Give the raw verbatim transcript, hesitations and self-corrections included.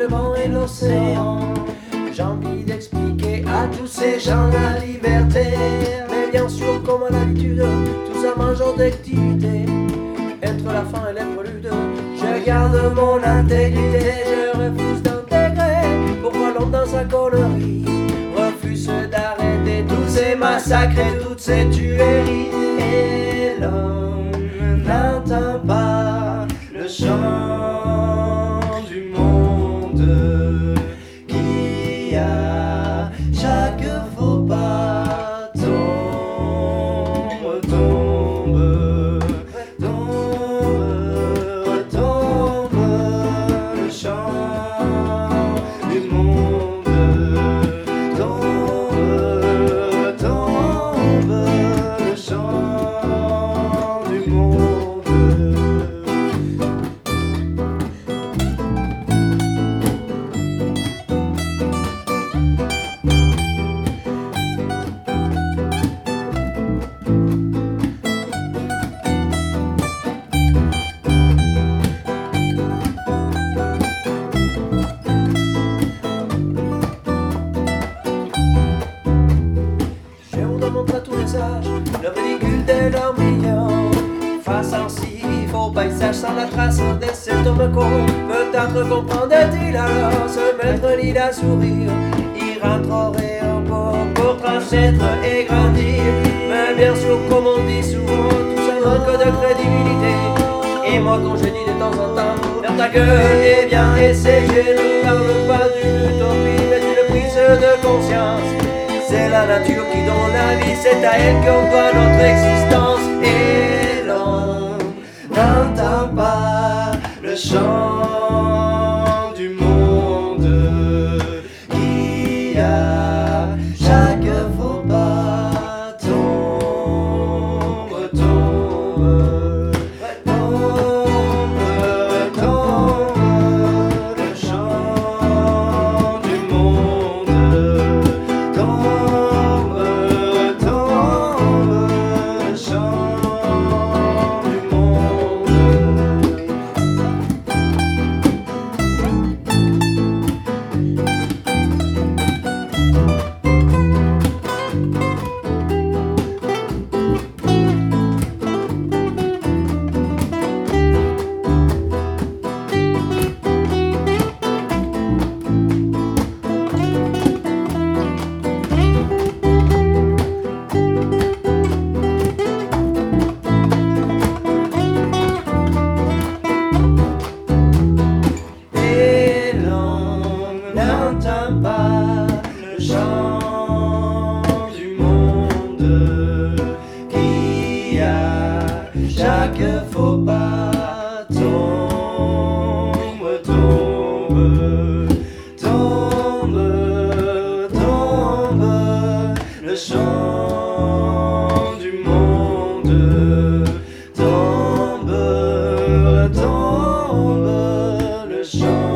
le vent et l'océan. J'ai envie d'expliquer à tous ces gens la liberté, mais bien sûr comme à l'habitude, tout ça mangeant d'activité. Entre la faim et les préludes, je garde mon intégrité. Je refuse d'intégrer, pourquoi l'homme dans sa connerie refuse d'arrêter tous ces massacres et toutes ces tueries. Et l'homme n'entend pas le chant du monde qui à chaque faux pas tombe, tombe, tombe, tombe le chant du monde, tombe, tombe le chant du monde. Montre à tous les âges le ridicule de leur million. Face à un si faux paysage sans la trace de cet homme con, peut-être comprendrait-il alors se mettre l'île à sourire. Il rentrerait un peu pour transmettre et grandir. Mais bien sûr, comme on dit souvent, tout ça manque de crédibilité. Et moi quand je dis de temps en temps, ferme ta gueule et viens essayer. Ne parle pas d'une utopie mais d'une prise de conscience. C'est la nature qui donne la vie, c'est à elle qu'on doit notre existence. Et l'on n'entend pas le chant du monde qui à chaque faux pas tombe, tombe, tombe, tombe le chant du monde. Tombe, tombe le chant du monde. Et l'on n'entend pas le chant du monde qui à chaque faux pas tombe, tombe, tombe, tombe le chant du monde. Tombe, tombe le chant.